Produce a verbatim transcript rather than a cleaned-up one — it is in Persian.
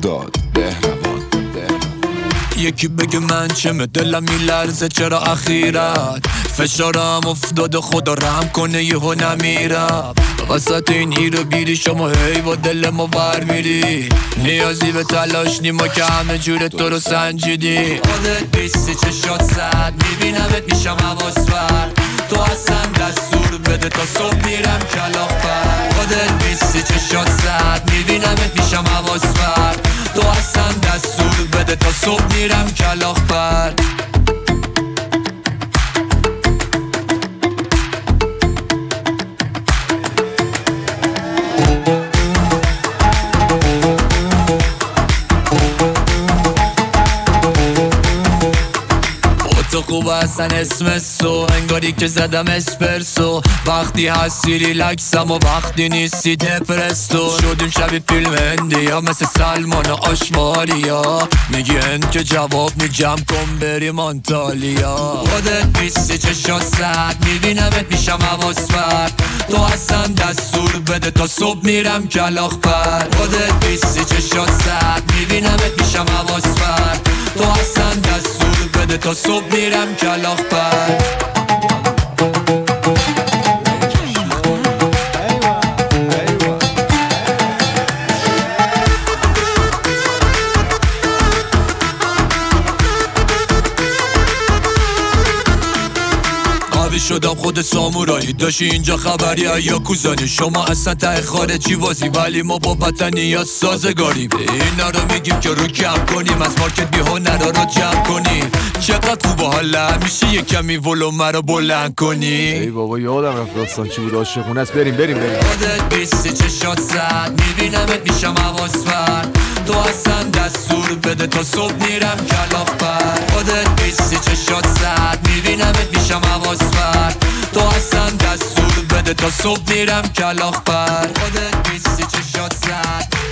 مهرداد بهروان. یکی بگه من چمه دلم میلرزه چرا اخیرت فشارم افتاده خدا رحم کنه یهو نمیرم وسط این هیر و بیری شما هی با دل ما ور میری نیازی به تلاش نیما که همه جور تو رو سنجیدی خودت بیستی چشات زد میبینمت میشم حواس بر تو اصلا دستور بده تا صبح میرم کلاخ پر خودت بیستی چشات زد میبینمت میشم حواس بر تو اصلا دستور بده تا صبح میرم کلاخ پر تو خوب اصلا اسم سو انگاری که زدم اسپرسو وقتی هستی ریلکسم و وقتی نیستی دپرستو شدیم شبیه فیلم هندی ها مثل سلمان و آشماریا میگی هند که جواب میگم کن بریم آنتالیا خودت بیستی چشات زد میبینمت میشم حواس بر تو اصلا دستور بده تا صبح میرم کلاخ پر خودت بیستی چشات زد میبینمت میشم حواس بر تو اصلا دستور بده تا صبح میرم کلاخ پر شدم خود سامورایی داشتی اینجا خبری یا کوزانی شما اصلا ته خارجی بازی ولی ما با وطنی یا سازگاریم اینا رو میگیم که رو کم کنیم از مارکت بی هنرا رو جمع کنیم چقدر خوب حالا همیشه یه کمی ولومه رو بلند کنی ای بابا یادم رفت داستان چی بود عاشقونه است بریم بریم بریم خودت بیستی چشات زد میبینمت میشم حواس بر تو اصلا دستور بده تا صبح میرم کلاخ پر خودت بیستی چشات زد میبینمت میشم حواس بر تو اصلا دستور بده تا صبح میرم کلاخ پر خودت بیستی چشات زد